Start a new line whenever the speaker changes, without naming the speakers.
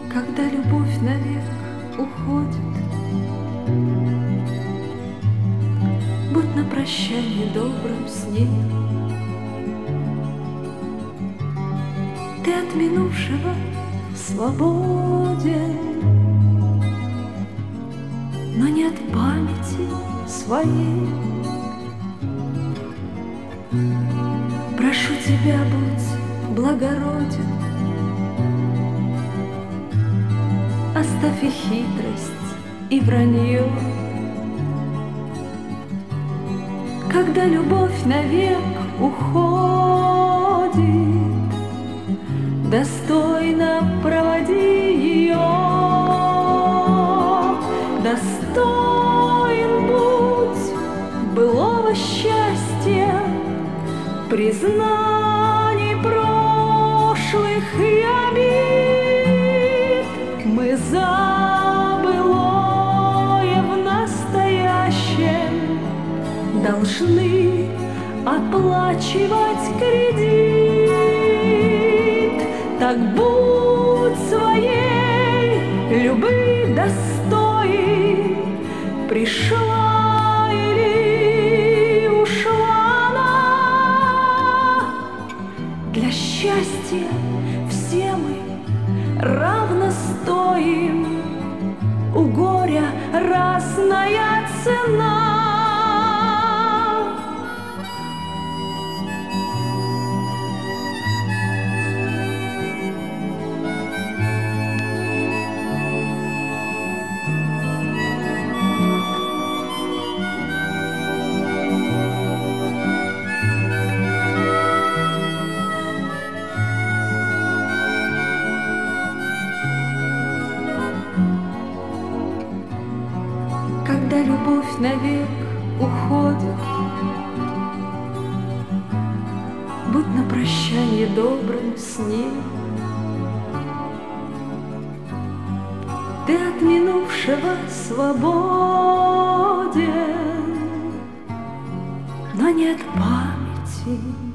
Когда любовь навек уходит, будь на прощанье добрым сне. Ты от минувшего свободен, но не от памяти своей. Прошу тебя, будь благороден, оставь и хитрость, и вранье. Когда любовь навек уходит, достойно проводи ее. Достоин будь былого счастья, признаний прошлых и обид. Мы за былое в настоящем должны оплачивать кредит. Так будь своей любви достоин. Пришла или ушла она, для счастья все мы равно стоим, у горя разная цена. Когда любовь навек уходит, будь на прощанье добрым сне. Ты от минувшего свободен, но не от памяти